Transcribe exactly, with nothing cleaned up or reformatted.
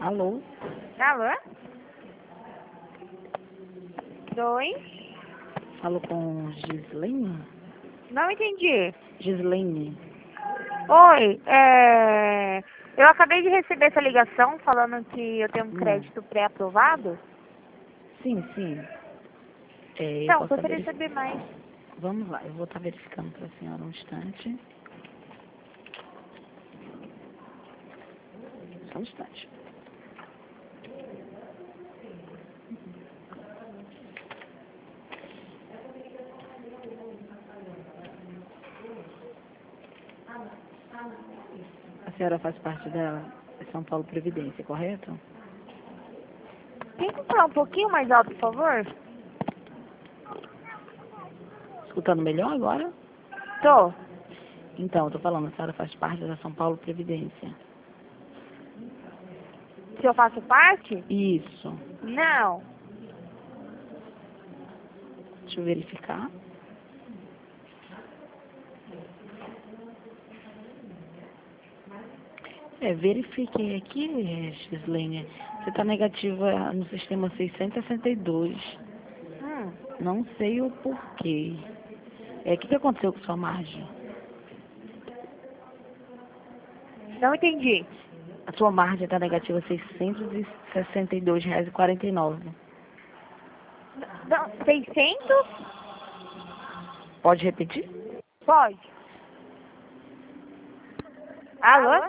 Alô? Alô? Dois? Falo com Gislaine? Não entendi. Gislaine. Oi, é... eu acabei de receber essa ligação falando que eu tenho um Hum. crédito pré-aprovado. Sim, sim. É, eu Não, posso gostaria de verificar. saber mais. Vamos lá, eu vou estar verificando para a senhora um instante. Só um instante. A senhora faz parte da São Paulo Previdência, correto? Tem que falar um pouquinho mais alto, por favor? Escutando melhor agora? Tô. Então, eu tô falando, a senhora faz parte da São Paulo Previdência. Se eu faço parte? Isso. Não. Deixa eu verificar. É, verifiquei aqui, Gislaine. Você está negativa no sistema seiscentos e sessenta e dois. Hum. Não sei o porquê. É, o que, que aconteceu com sua margem? Não entendi. A sua margem está negativa seiscentos e sessenta e dois reais e quarenta e nove. Não, seiscentos? Pode repetir? Pode. Alô?